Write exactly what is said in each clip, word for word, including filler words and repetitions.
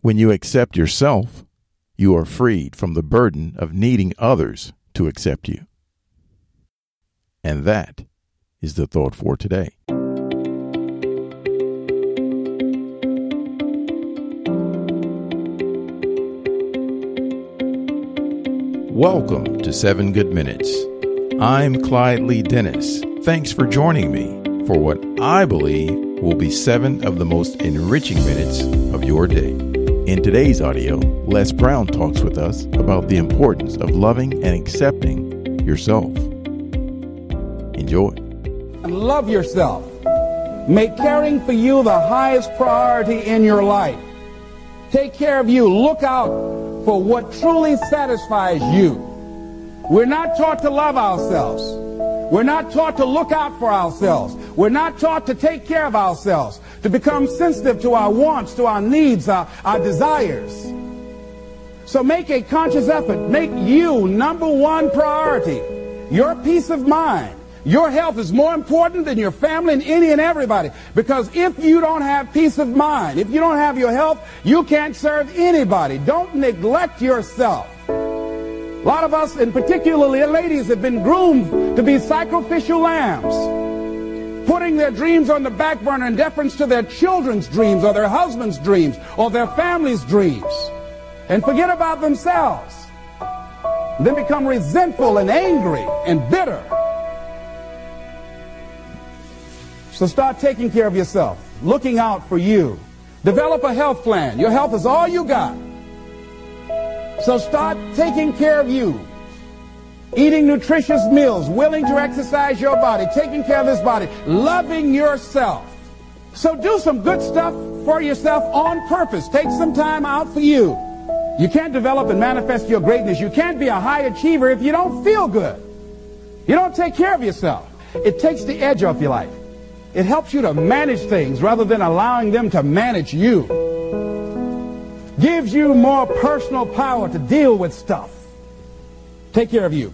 When you accept yourself, you are freed from the burden of needing others to accept you. And that is the thought for today. Welcome to Seven Good Minutes. I'm Clyde Lee Dennis. Thanks for joining me for what I believe will be seven of the most enriching minutes of your day. In today's audio, Les Brown talks with us about the importance of loving and accepting yourself. Enjoy. Love yourself. Make caring for you the highest priority in your life. Take care of you. Look out for what truly satisfies you. We're not taught to love ourselves. We're not taught to look out for ourselves. We're not taught to take care of ourselves, to become sensitive to our wants, to our needs, our, our desires. So make a conscious effort. Make you number one priority. Your peace of mind. Your health is more important than your family and any and everybody. Because if you don't have peace of mind, if you don't have your health, you can't serve anybody. Don't neglect yourself. A lot of us, and particularly ladies, have been groomed to be sacrificial lambs, putting their dreams on the back burner in deference to their children's dreams or their husband's dreams or their family's dreams, and forget about themselves. Then become resentful and angry and bitter. So start taking care of yourself, looking out for you. Develop a health plan. Your health is all you got. So start taking care of you. Eating nutritious meals, willing to exercise your body, taking care of this body, loving yourself. So do some good stuff for yourself on purpose. Take some time out for you. You can't develop and manifest your greatness. You can't be a high achiever if you don't feel good. You don't take care of yourself. It takes the edge off your life. It helps you to manage things rather than allowing them to manage you. Gives you more personal power to deal with stuff. Take care of you.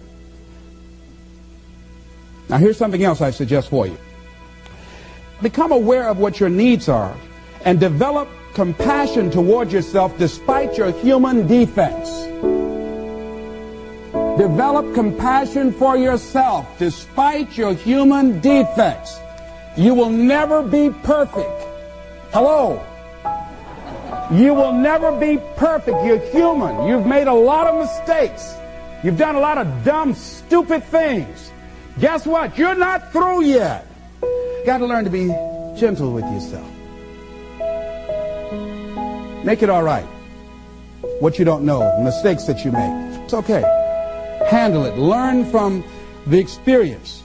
Now here's something else I suggest for you. Become aware of what your needs are and develop compassion toward yourself despite your human defects. Develop compassion for yourself despite your human defects. You will never be perfect. Hello? You will never be perfect. You're human. You've made a lot of mistakes. You've done a lot of dumb, stupid things. Guess what? You're not through yet. You got to learn to be gentle with yourself. Make it all right. What you don't know, mistakes that you make. It's okay. Handle it. Learn from the experience.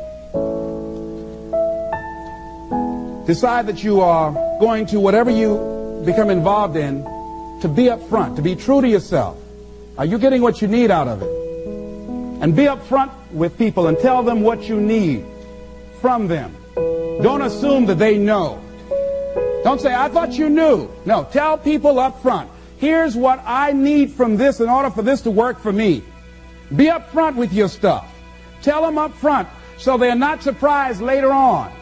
Decide that you are going to, whatever you become involved in, to be up front, to be true to yourself. Are you getting what you need out of it? And be up front with people and tell them what you need from them. Don't assume that they know. Don't say, I thought you knew. No, tell people up front, here's what I need from this in order for this to work for me. Be up front with your stuff. Tell them up front so they're not surprised later on.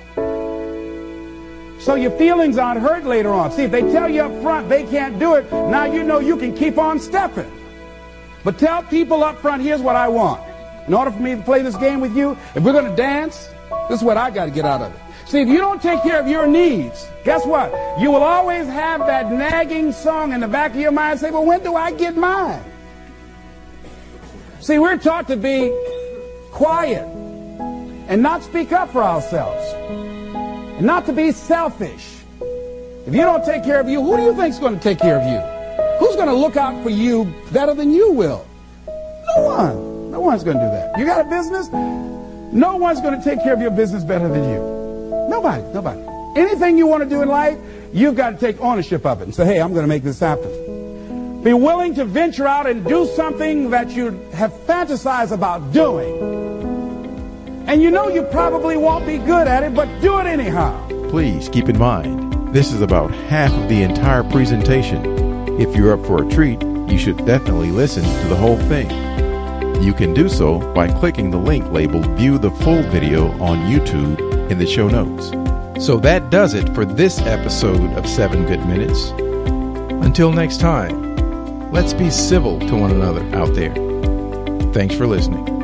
So your feelings aren't hurt later on. See, if they tell you up front they can't do it, now you know you can keep on stepping. But tell people up front, here's what I want. In order for me to play this game with you, if we're going to dance, this is what I got to get out of it. See, if you don't take care of your needs, guess what? You will always have that nagging song in the back of your mind say, well, when do I get mine? See, we're taught to be quiet and not speak up for ourselves. And not to be selfish. If you don't take care of you, who do you think is going to take care of you? Who's going to look out for you better than you will? No one. No one's going to do that. You got a business? No one's going to take care of your business better than you. Nobody. Nobody. Anything you want to do in life, you've got to take ownership of it and say, hey, I'm going to make this happen. Be willing to venture out and do something that you have fantasized about doing. And you know you probably won't be good at it, but do it anyhow. Please keep in mind, this is about half of the entire presentation. If you're up for a treat, you should definitely listen to the whole thing. You can do so by clicking the link labeled View the Full Video on YouTube in the show notes. So that does it for this episode of Seven Good Minutes. Until next time, let's be civil to one another out there. Thanks for listening.